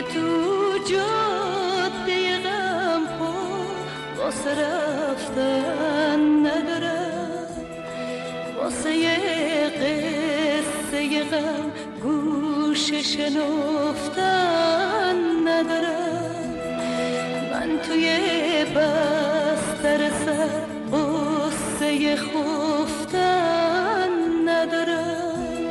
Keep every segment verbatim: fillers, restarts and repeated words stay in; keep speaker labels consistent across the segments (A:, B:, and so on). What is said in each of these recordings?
A: دیگه تو جاده غم پا واسه رفتن ندارم، واسه یه قصه غم گوش شنفتن ندارم. من توی بستر سر قصه خفتن ندارم.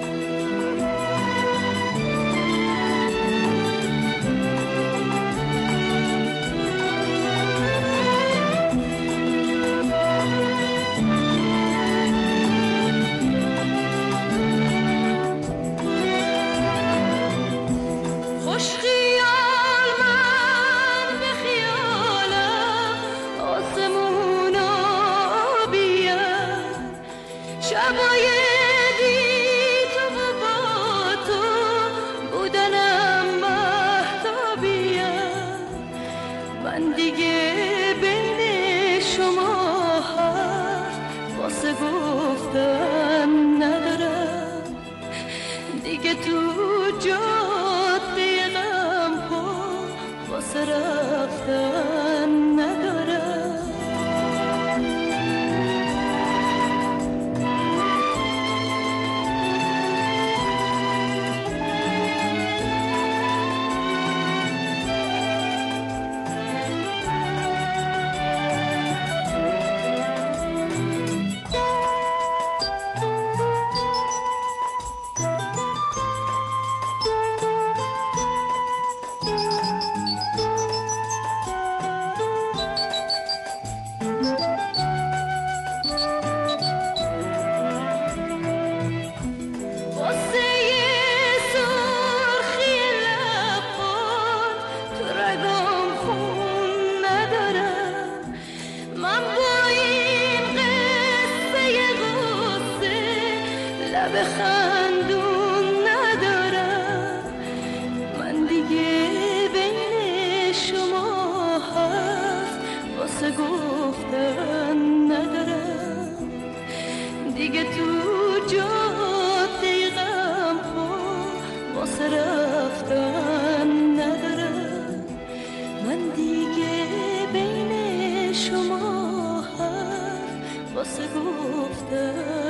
A: شبای بی تو و با تو بودنم مهتابیم. من دیگه بین شما حرف واسه گفتن ندارم، دیگه تو جاده غم پا واسه رفتن ندارم. لب خندون ندارم، من دیگه بین شما حرف واسه گفتن ندارم، دیگه تو جاده غم پا واسه رفتن ندارم. من دیگه بین شما حرف واسه گفتن